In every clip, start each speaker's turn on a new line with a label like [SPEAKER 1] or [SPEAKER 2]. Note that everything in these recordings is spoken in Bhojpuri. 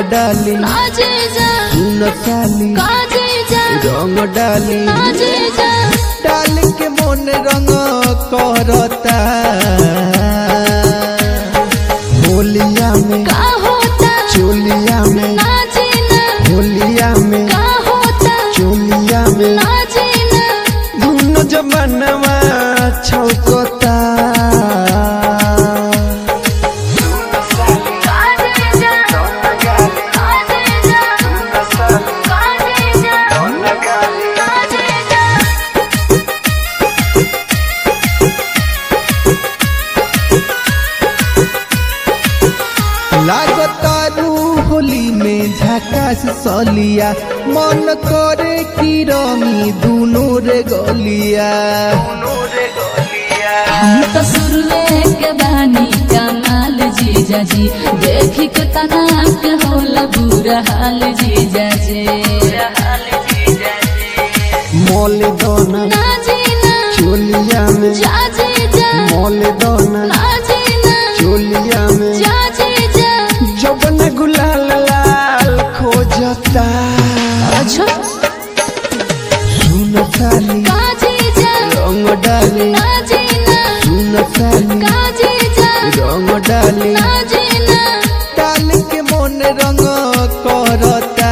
[SPEAKER 1] डाली सुन साली रंग डाली डाल के मन रंग करता होलिया में चोलिया में होलिया में चोलिया में दोनों जमानवा छौकता लागतारू होली में झकास सलिया मन करे की रंगी दूनो रे गलिया
[SPEAKER 2] हम तो शुरुए के बानी कमाल जीजा जी देखी के तना के होला बुरा हाल जीजा जी
[SPEAKER 1] मोल दोना चोलिया में मोल दोना चोलिया में जबन गुलाल लाल खोजता सुन साली रंग डाली सुन साली रंग डाली डाल के मन रंग करता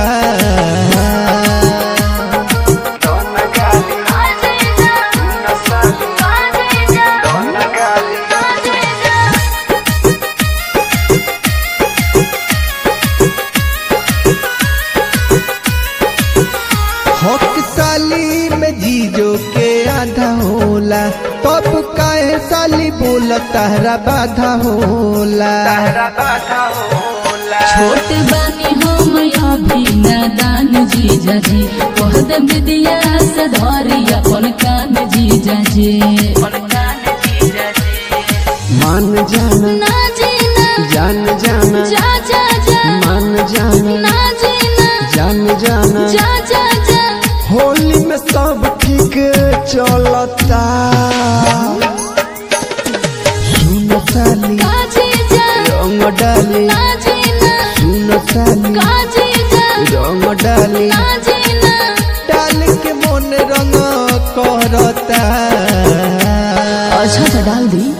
[SPEAKER 1] हक साली में जीजो के आधा होला तब काहे साली बोला तारा बाधा होला
[SPEAKER 2] छोट बानी हम अभी नादान जीजा जी कह दे विद्या से धरी अपन कान जीजा जी
[SPEAKER 1] मान जाना जान जाना मान जाना जान जाना होली में सब ठीक चलता सुन साली रंग डाली सुन साली रंग डाली डाल के मन रंग करता
[SPEAKER 2] अच्छा डाल दी।